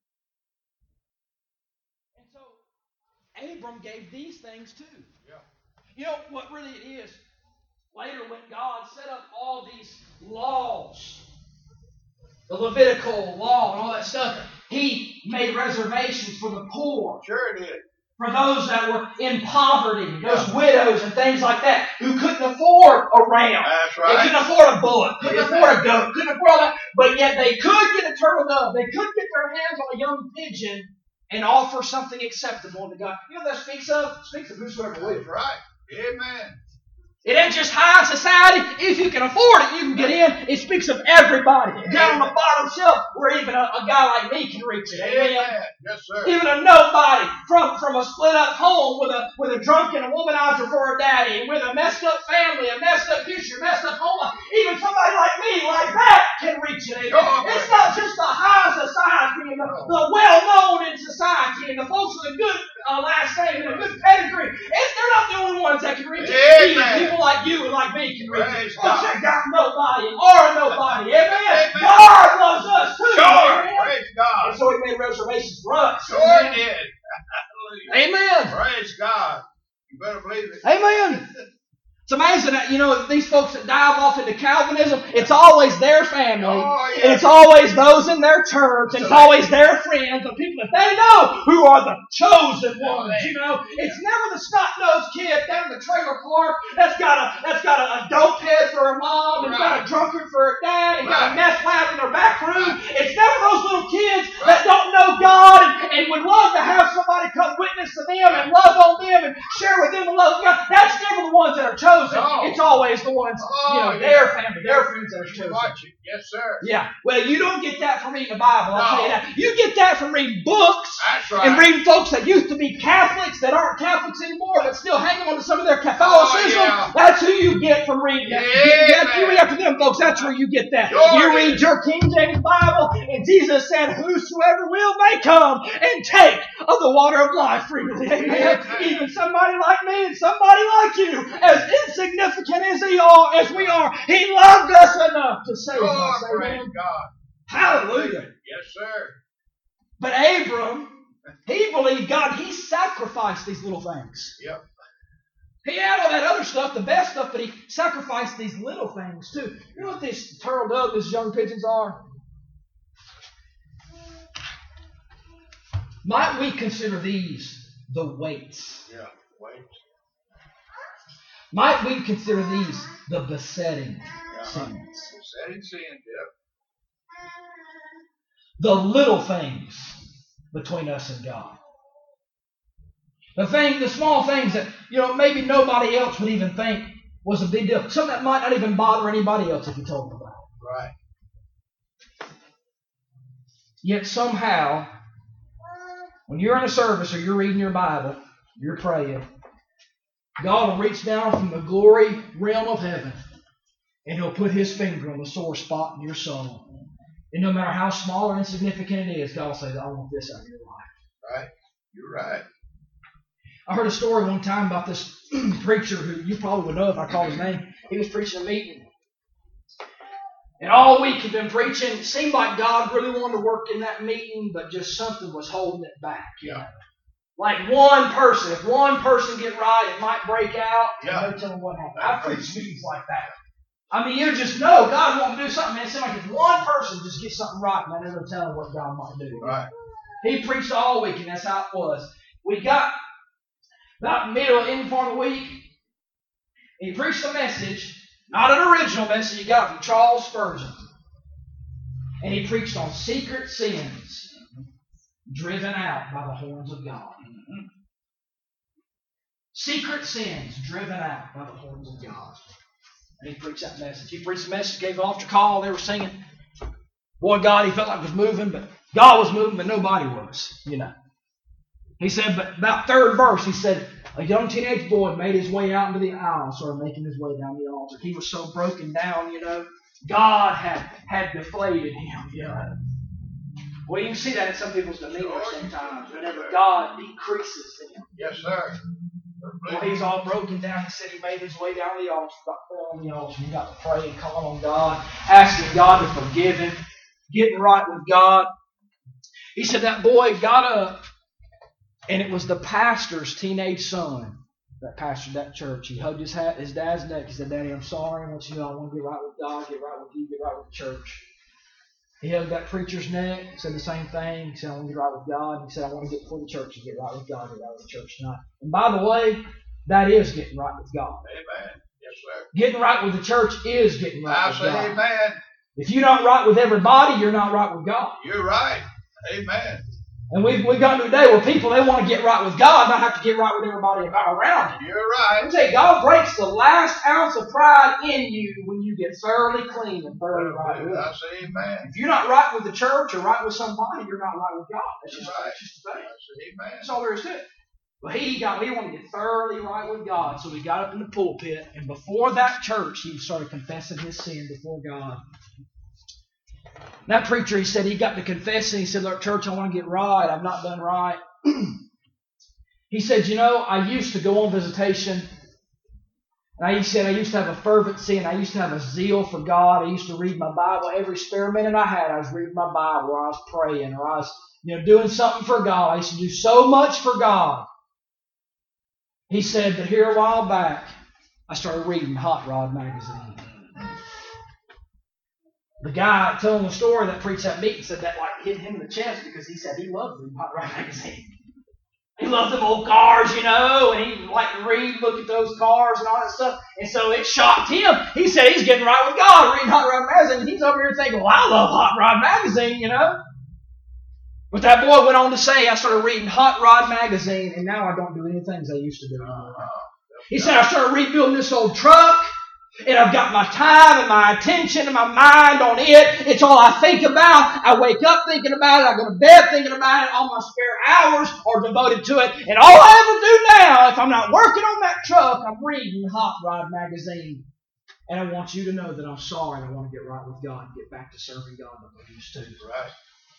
And so, Abram gave these things too. Yeah. You know what really it is? Later when God set up all these laws, the Levitical law and all that stuff, He made reservations for the poor. Sure it did. For those that were in poverty, those widows and things like that, who couldn't afford a ram. That's right. They couldn't afford a bullock, couldn't afford a goat, couldn't afford all that. But yet they could get a turtle dove. They could get their hands on a young pigeon and offer something acceptable to God. You know what that speaks of? It speaks of whosoever will. That's right. Amen. It ain't just high society. If you can afford it, you can get in. It speaks of everybody. Down on the bottom shelf, where even a, a guy like me can reach it. Amen. Amen. Yes, sir. Even a nobody from, from a split up home with a with a drunken a womanizer for her daddy, and with a messed up family, a messed up future, messed up home life. Even somebody like me, like that, can reach it. Amen. Oh, it's not just the high society and the, the well known in society and the folks with a good uh, last name and a good pedigree. It's, they're not the only ones that can reach it. Even people like you and like me can reach it. Folks that got nobody and are nobody. Amen. Amen. God loves us too. Sure. Amen. Praise God. And so He made reservations for us. Sure Amen. He did. Hallelujah. Amen. Praise God. You better believe it. Amen. It's amazing that, you know, these folks that dive off into Calvinism, it's always their family. Oh, yeah. And it's always those in their church. And it's always their friends and people that they know who are the chosen ones. You know, it's never the snot-nosed kid down in the trailer park that's got a that's got a, a dope head for a mom and Right. got a drunkard for a dad and got a Right. meth lab in their back room. It's never those little kids Right. that don't know God and, and would love to have somebody come witness to them and love on them and share with them the love of God. That's never the ones that are chosen. chosen, No. it's always the ones, Oh, you know, yeah. their family, their friends that are You chosen. watch it. Yes, sir. Yeah. Well, you don't get that from reading the Bible, I'll No. tell you that. You get that from reading books That's right. and reading folks that used to be Catholics that aren't Catholics anymore, but still hanging on to some of their Catholicism. Oh, yeah. That's who you get from reading that. Yeah, That's- you man. read after them, folks. That's where you get that. Sure you it read is. your King James Bible, and Jesus said, "Whosoever will may come and take of the water of life freely." Amen. Amen. Even somebody like me and somebody like you, as insignificant as he are, as we are, he loved us enough to save Oh, us. praise Amen. God. Hallelujah. Yes, sir. But Abram, he believed God. He sacrificed these little things. Yep. He had all that other stuff, the best stuff, but he sacrificed these little things too. You know what these turtle doves, these young pigeons are? Might we consider these the weights? Yeah. Wait. Might we consider these the besetting Yeah. sins? Setting sin. Yep. The little things between us and God. The thing, the small things that, you know, maybe nobody else would even think was a big deal. Something that might not even bother anybody else if you told them about it. Right. Yet somehow, when you're in a service or you're reading your Bible, you're praying, God will reach down from the glory realm of heaven and He'll put His finger on the sore spot in your soul. And no matter how small or insignificant it is, God will say, "I want this out of your life." Right. You're right. I heard a story one time about this preacher who you probably would know if I called his name. He was preaching a meeting. And all week he'd been preaching. It seemed like God really wanted to work in that meeting, but just something was holding it back. You know? Like one person. If one person get right, it might break out. Yeah. And no telling what happened. I've preached meetings like that. I mean, you just know God wants to do something. Man, it seems like if one person just gets something right, man, there's no telling what God might do. Right. He preached all week, and that's how it was. We got about middle, end part of the week, and he preached a message, not an original message he got from Charles Spurgeon. And he preached on secret sins driven out by the horns of God. Secret sins driven out by the horns of God. And he preached that message. He preached the message, gave an altar call, they were singing. Boy, God, he felt like was moving, but God was moving, but nobody was, you know. He said, but about third verse, he said, a young teenage boy made his way out into the aisle and started making his way down the altar. He was so broken down, you know. God had, had deflated him, you know. Well, you can see that in some people's demeanor sometimes. Whenever God decreases them. Yes, sir. Well, he's all broken down. He said he made his way down the altar, got fell on the altar, and got to pray and calling on God, asking God to forgive him, getting right with God. He said that boy got up, and it was the pastor's teenage son that pastored that church. He hugged his, hat, his dad's neck. He said, "Daddy, I'm sorry. I want you to know I want to get right with God, get right with you, get right with the church." He hugged that preacher's neck, said the same thing. He said, "I want to get right with God." He said, "I want to get before the church and get right with God, get right with the church tonight." And by the way, that is getting right with God. Amen. Yes, sir. Getting right with the church is getting right I with say God. amen. If you're not right with everybody, you're not right with God. You're right. Amen. And we've, we've gotten to a day where people, they want to get right with God, not have to get right with everybody around you. You're I right. tell you, God breaks the last ounce of pride in you when you get thoroughly clean and thoroughly right with Him. I say amen. If you're not right with the church or right with somebody, you're not right with God. That's just, Right. that's just the I thing. say amen. That's all there is to it. But he got, he wanted to get thoroughly right with God, so he got up in the pulpit, and before that church, he started confessing his sin before God. That preacher, he said he got to confessing. He said, "Look, church, I want to get right. I've not done right." He said, "You know, I used to go on visitation, and I said I used to have a fervency, and I used to have a zeal for God. I used to read my Bible every spare minute I had. I was reading my Bible, or I was praying, or I was, you know, doing something for God. I used to do so much for God." He said, "But here a while back, I started reading Hot Rod magazine." The guy telling the story that preached that meeting said that like hit him in the chest because he said he loved reading Hot Rod magazine. He loved them old cars, you know, and he liked to read, look at those cars and all that stuff. And so it shocked him. He said he's getting right with God reading Hot Rod magazine. And he's over here thinking, "Well, I love Hot Rod magazine, you know." But that boy went on to say, "I started reading Hot Rod magazine, and now I don't do any things I used to do." Uh-huh. He said, I started rebuilding this old truck, and I've got my time and my attention and my mind on it. It's all I think about. I wake up thinking about it. I go to bed thinking about it. All my spare hours are devoted to it. And all I ever do now, if I'm not working on that truck, I'm reading Hot Rod magazine. And I want you to know that I'm sorry and I want to get right with God and get back to serving God like I used to. Right.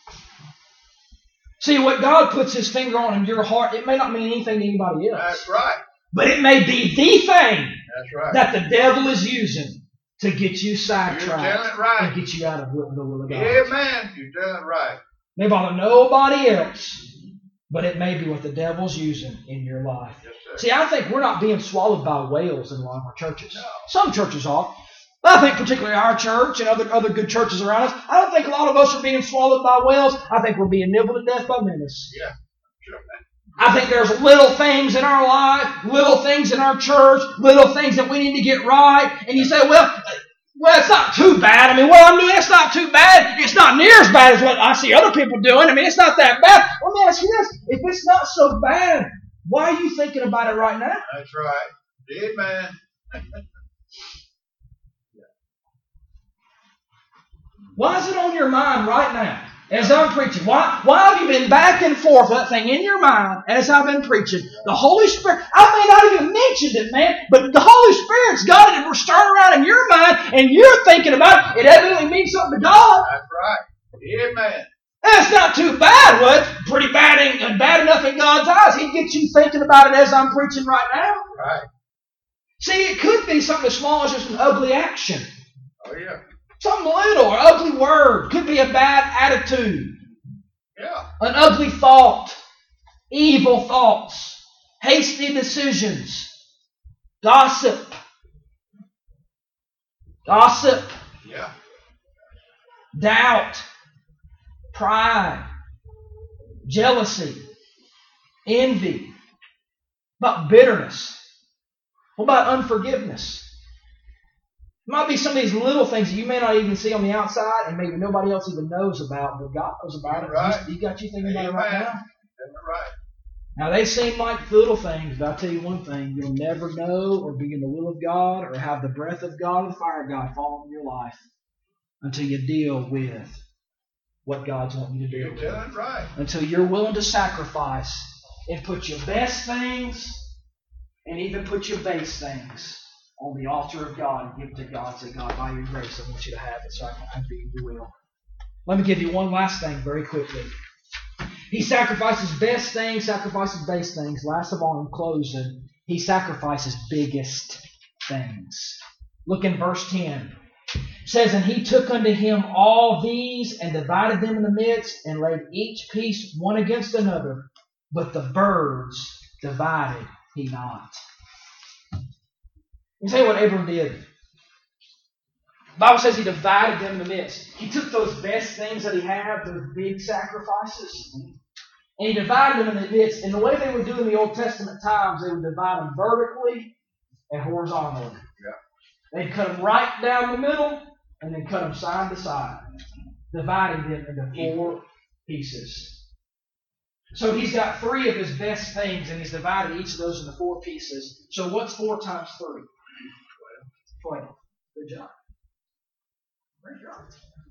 See, what God puts His finger on in your heart, it may not mean anything to anybody else. That's right. But it may be the thing That's right. that the devil is using to get you You're sidetracked telling it right. and get you out of the will of God. Amen. You're telling it right. May bother nobody else, but it may be what the devil's using in your life. Yes, sir. See, I think we're not being swallowed by whales in a lot of our churches. No. Some churches are. But I think particularly our church and other, other good churches around us, I don't think a lot of us are being swallowed by whales. I think we're being nibbled to death by menace. Yeah. Sure. I think there's little things in our life, little things in our church, little things that we need to get right. And you say, well, well, it's not too bad. I mean, what I'm doing, it's not too bad. It's not near as bad as what I see other people doing. I mean, it's not that bad. Let me ask you this. If it's not so bad, why are you thinking about it right now? That's right. Amen. Why is it on your mind right now as I'm preaching? Why, why have you been back and forth with that thing in your mind as I've been preaching? The Holy Spirit, I may not even mentioned it, man, but the Holy Spirit's got it and we're stirring around in your mind and you're thinking about it. It evidently means something to God. That's right. Amen. That's not too bad. Well, it's pretty bad and bad enough in God's eyes. He gets you thinking about it as I'm preaching right now. Right. See, it could be something as small as just an ugly action. Oh, yeah. Something little, or ugly word. Could be a bad attitude. Yeah. An ugly thought. Evil thoughts. Hasty decisions. Gossip. Gossip. Yeah. Doubt. Pride. Jealousy. Envy. What about bitterness? What about unforgiveness? It might be some of these little things that you may not even see on the outside and maybe nobody else even knows about, but God knows about it. Right. He got you thinking about it right Amen. now. That's right. Now, they seem like little things, but I'll tell you one thing. You'll never know or be in the will of God or have the breath of God or the fire of God fall on your life until you deal with what God's wanting you to deal You're with. telling it right. Until you're willing to sacrifice and put your best things and even put your base things on the altar of God and give it to God. Say, God, by your grace, I want you to have it so I can be in your will. Let me give you one last thing very quickly. He sacrifices best things, sacrifices base things. Last of all, in closing, he sacrifices biggest things. Look in verse ten. It says, and he took unto him all these and divided them in the midst and laid each piece one against another. But the birds divided he not. You say what Abram did. The Bible says he divided them in the midst. He took those best things that he had, those big sacrifices, and he divided them in the midst. And the way they would do in the Old Testament times, they would divide them vertically and horizontally. Yeah. They'd cut them right down the middle and then cut them side to side, dividing them into four pieces. So he's got three of his best things, and he's divided each of those into four pieces. So what's four times three? Twelve. Good job. Great job.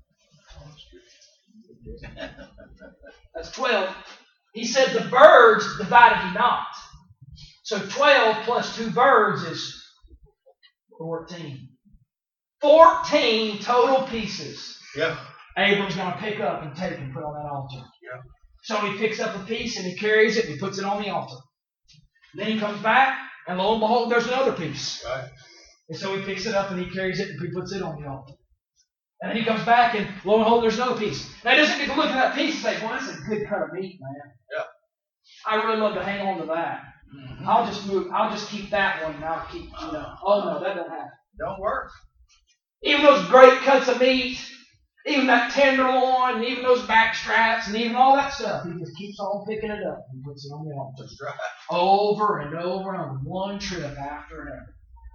That's twelve. He said the birds divided he not. So twelve plus two birds is fourteen. Fourteen total pieces. Yeah. Abram's going to pick up and take and put on that altar. Yeah. So he picks up a piece and he carries it and he puts it on the altar. Then he comes back and lo and behold, there's another piece. Right. And so he picks it up and he carries it and he puts it on the altar. And then he comes back and lo and behold, there's another piece. Now he doesn't get to look at that piece and say, well, that's a good cut of meat, man. Yeah. I really love to hang on to that. Mm-hmm. I'll just move, I'll just keep that one and I'll keep, you know. Oh no, that don't happen. Don't work. Even those great cuts of meat, even that tenderloin, and even those back straps, and even all that stuff, he just keeps on picking it up and puts it on the altar. That's right. Over and over and on one trip after another.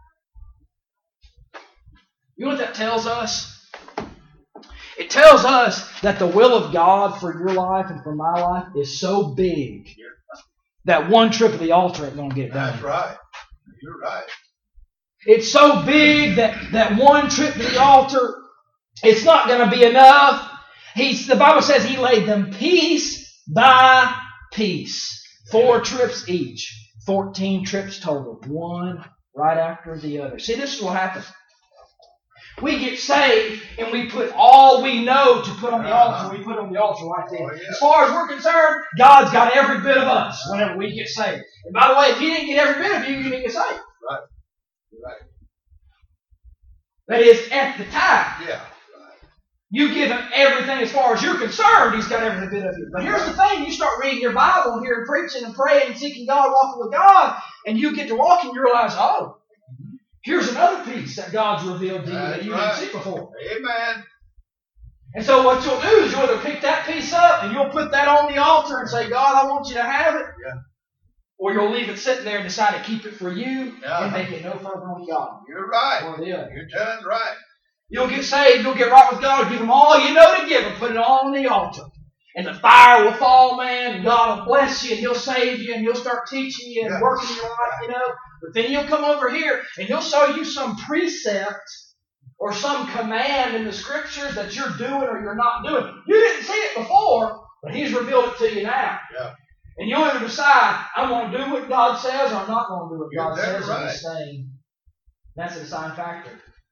You know what that tells us? It tells us that the will of God for your life and for my life is so big that one trip of the altar ain't going to get it done. That's right. You're right. It's so big that, that one trip to the altar, it's not going to be enough. He's, the Bible says he laid them piece by piece. Four trips each. Fourteen trips total. One right after the other. See, this is what happens. We get saved and we put all we know to put on the Uh-huh. altar. We put on the altar right there. Oh, yeah. As far as we're concerned, God's got every bit of us whenever we get saved. And by the way, if He didn't get every bit of you, you didn't get saved. Right. You're right. That is, at the time. Yeah. You give Him everything as far as you're concerned. He's got every bit of you. But here's the thing. You start reading your Bible and hearing preaching and praying and seeking God, walking with God, and you get to walking, you realize, oh, here's another piece that God's revealed to you that That's you right. didn't see before. Amen. And so what you'll do is you'll either pick that piece up and you'll put that on the altar and say, God, I want you to have it. Yeah. Or you'll leave it sitting there and decide to keep it for you Yeah. and make it no further on God. You're right. Or the other. You're telling it right. You'll get saved, you'll get right with God, give Him all you know to give Him, put it all on the altar. And the fire will fall, man, and God will bless you, and He'll save you, and He'll start teaching you and Yeah. working in your life, you know. But then He'll come over here, and He'll show you some precept or some command in the Scriptures that you're doing or you're not doing. You didn't see it before, but He's revealed it to you now. Yeah. And you'll either decide, I'm going to do what God says, or I'm not going to do what You're God dead says, right. or He's saying. That's a deciding factor.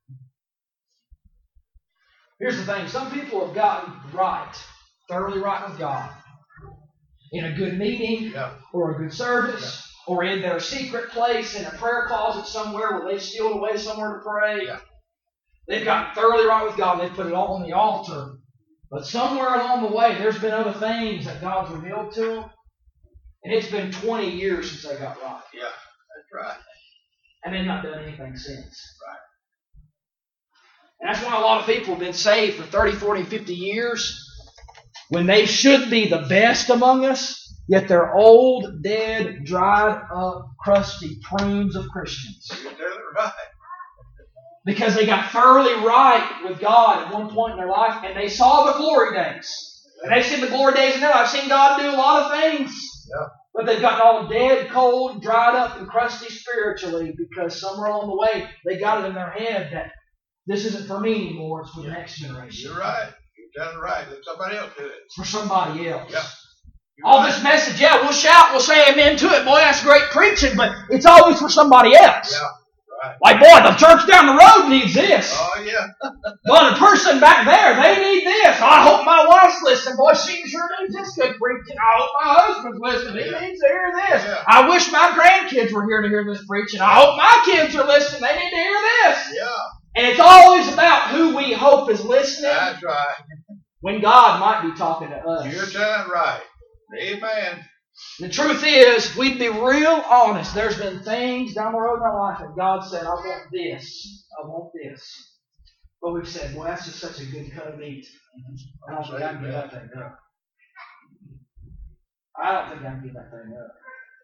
Here's the thing. Some people have gotten right, thoroughly right with God, in a good meeting, Yeah. or a good service, or in their secret place, in a prayer closet somewhere where they've sealed away somewhere to pray. Yeah. They've gotten thoroughly right with God. They've put it all on the altar. But somewhere along the way, there's been other things that God's revealed to them. And it's been twenty years since they got right. Yeah. That's right. And they've not done anything since. Right. And that's why a lot of people have been saved for thirty, forty, fifty years when they should be the best among us, yet they're old, dead, dried up, crusty prunes of Christians. You're telling it right. Because they got thoroughly right with God at one point in their life, and they saw the glory days. And they've seen the glory days in their life. I've seen God do a lot of things. Yeah. But they've gotten all dead, cold, dried up, and crusty spiritually because somewhere along the way they got it in their head that this isn't for me anymore, it's for the next generation. You're right. You're telling it right. Let somebody else do it. It's for somebody else. Yeah. You're All right. this message, yeah, we'll shout, we'll say amen to it. Boy, that's great preaching, but it's always for somebody else. Yeah. Right. Like, boy, the church down the road needs this. Oh, yeah. Well, the person back there, they need this. I hope my wife's listening. Boy, she sure needs this good preaching. I hope my husband's listening. He Yeah. needs to hear this. Yeah. I wish my grandkids were here to hear this preaching. I hope my kids are listening. They need to hear this. Yeah. And it's always about who we hope is listening That's right. when God might be talking to us. You're telling it right. Amen. The truth is, we'd be real honest. There's been things down the road in our life that God said, I want this. I want this. But we've said, well, that's just such a good cut of meat. I don't think I can give that thing up. I don't think I can give that thing up.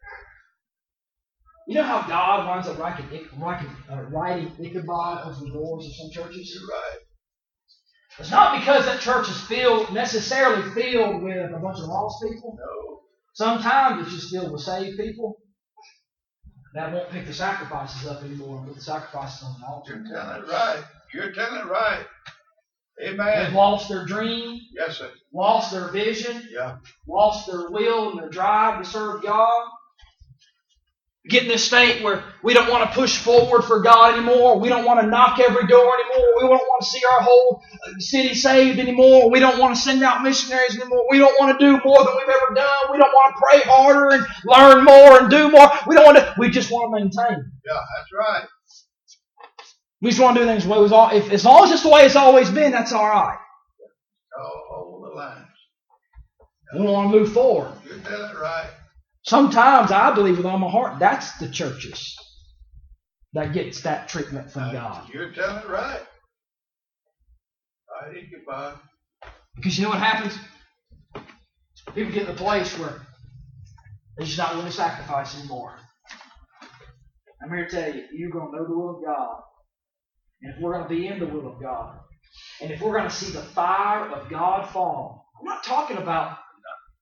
You know how God winds up writing, writing, uh, writing Ichabod over the doors of some churches? You're right. It's not because that church is filled, necessarily filled with a bunch of lost people. No. Sometimes it's just filled with saved people that won't pick the sacrifices up anymore and put the sacrifices on the altar. You're telling it right. You're telling it right. They've Amen. lost their dream, Yes, sir. lost their vision, Yeah. lost their will and their drive to serve God. Get in this state where we don't want to push forward for God anymore. We don't want to knock every door anymore. We don't want to see our whole city saved anymore. We don't want to send out missionaries anymore. We don't want to do more than we've ever done. We don't want to pray harder and learn more and do more. We don't want to. We just want to maintain. Yeah, that's right. We just want to do things the way it was all. If as long as it's the way it's always been, that's all right. Oh, all the lines. We want to move forward. You're telling it right. Sometimes I believe with all my heart that's the churches that gets that treatment from God. You're telling it right. Right, Ichabod. Because you know what happens? People get to the place where they're just not willing to sacrifice anymore. I'm here to tell you, you're going to know the will of God. And if we're going to be in the will of God, and if we're going to see the fire of God fall, I'm not talking about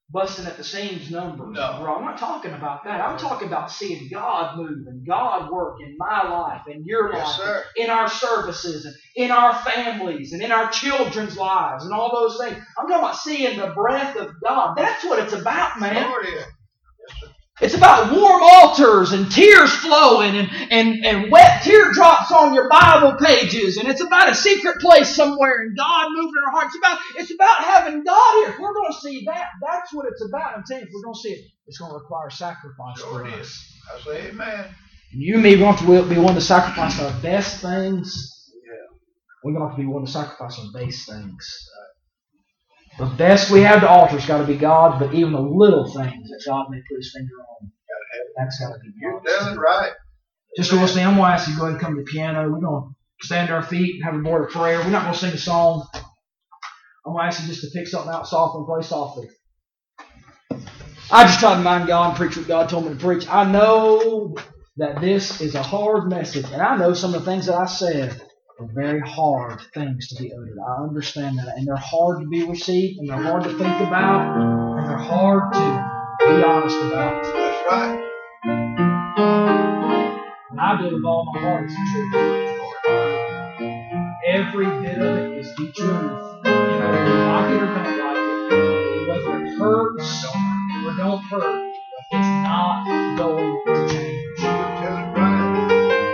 busting at the seams numbers. No. Bro, I'm not talking about that. I'm talking about seeing God move and God work in my life and your Yes, life, sir. in our services and in our families and in our children's lives and all those things. I'm talking about seeing the breath of God. That's what it's about, man. Sure it is. It's about warm altars and tears flowing and, and, and wet teardrops on your Bible pages. And it's about a secret place somewhere and God moving in our hearts. It's about, it's about having God here. If we're going to see that, that's what it's about. I'm telling you, if we're going to see it, it's going to require sacrifice Sure for it us. is. I say amen. And you and me are going to have to be willing to sacrifice our best things. Yeah. We're going to have to be willing to sacrifice our base things. The best we have to offer has got to be God, but even the little things that God may put His finger on, that's got to be You're God. telling right. Just to listen, I'm going to ask you to go ahead and come to the piano. We're going to stand to our feet and have a word of prayer. We're not going to sing a song. I'm going to ask you just to pick something out softly and play softly. I just tried to mind God and preach what God told me to preach. I know that this is a hard message, and I know some of the things that I said are very hard things to be uttered. I understand that. And they're hard to be received, and they're hard to think about, and they're hard to be honest about. That's right. And I do it with all my heart. It's the truth. Every bit of it is the truth. You know, whether you like it or don't like it, whether it hurts or don't hurt, it's not going to change. You're telling right.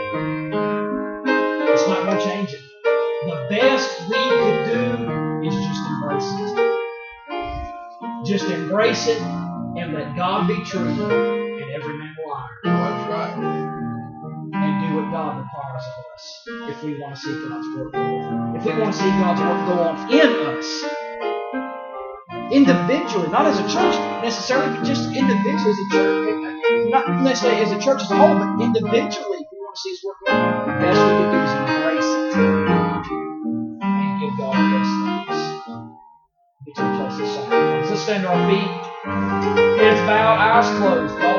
It's not going to change it. The best we could do is just embrace it. Just embrace it and let God be true and every man a liar. That's right. And do what God requires of us if we want to see God's work go on. If we want to see God's work go on in us. Individually, not as a church necessarily, but just individually as a church. Not necessarily as a church as a whole, but individually, if we want to see His work go on, the best we can do is embrace it. And give God the best things. Get to a place of sacrifice. Let's stand to our feet. Heads bowed, eyes closed.